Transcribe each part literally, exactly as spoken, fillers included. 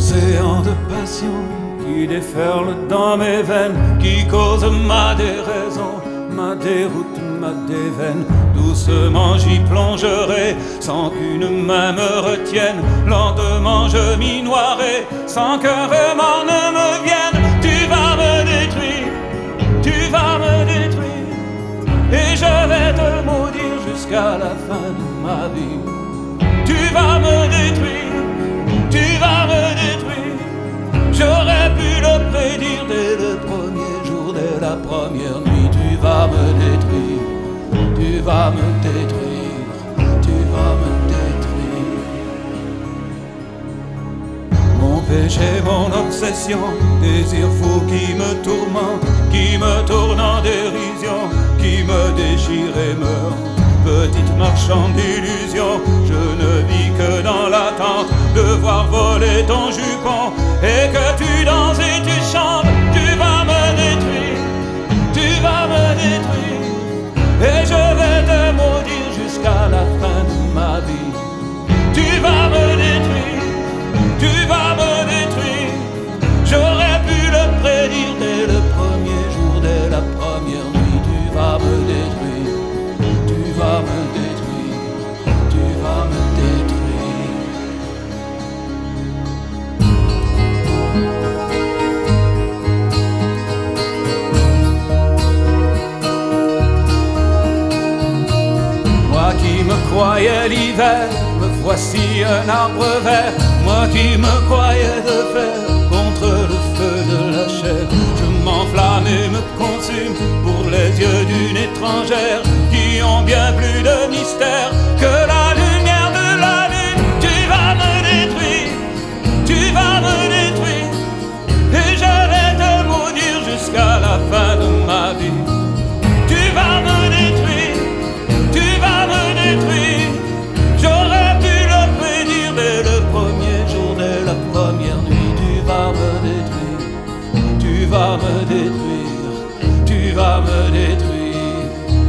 Océan de passion qui déferle dans mes veines, qui cause ma déraison, ma déroute, ma déveine. Doucement j'y plongerai, sans qu'une main me retienne. Lentement je m'y noierai, sans qu'un remords ne me vienne. Tu vas me détruire, tu vas me détruire, et je vais te maudire jusqu'à la fin de ma vie. Tu vas me détruire, tu vas me détruire. J'aurais pu le prédire dès le premier jour, dès la première nuit. Tu vas me détruire, tu vas me détruire, tu vas me détruire. Mon péché, mon obsession, désir fou qui me tourmente, qui me tourne en dérision, qui me déchire et me hante. Petite marchande d'illusions, je ne vis que dans l'attente de voir voler ton jupon et que tu danses et tu chantes. Tu vas me détruire, tu vas me détruire, et je vais te maudire jusqu'à la fin de ma vie. Tu vas me détruire, tu vas me détruire. J'aurais pu le prédire dès le premier jour, dès la première nuit. Tu vas me détruire, tu vas me détruire, tu vas me détruire. Moi qui me croyais l'hiver, me voici un arbre vert. Moi qui me croyais de fer contre le feu de la chair. Je m'enflamme et me consume pour les yeux d'une étrangère qui ont bien plus de mystère que la lumière de la lune. Tu vas me détruire, tu vas me détruire, et je vais te maudire jusqu'à la fin de ma vie. Tu vas me détruire, tu vas me détruire. J'aurais pu le prédire dès le premier jour, dès la première nuit. Tu vas me détruire, tu vas me détruire, tu vas me détruire.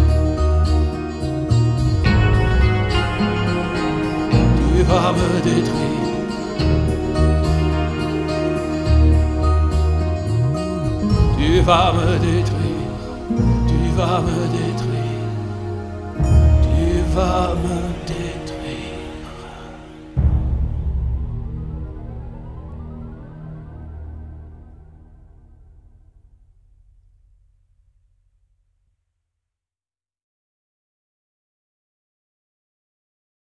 Tu vas me détruire. Tu vas me détruire, tu vas me détruire, tu vas me détruire.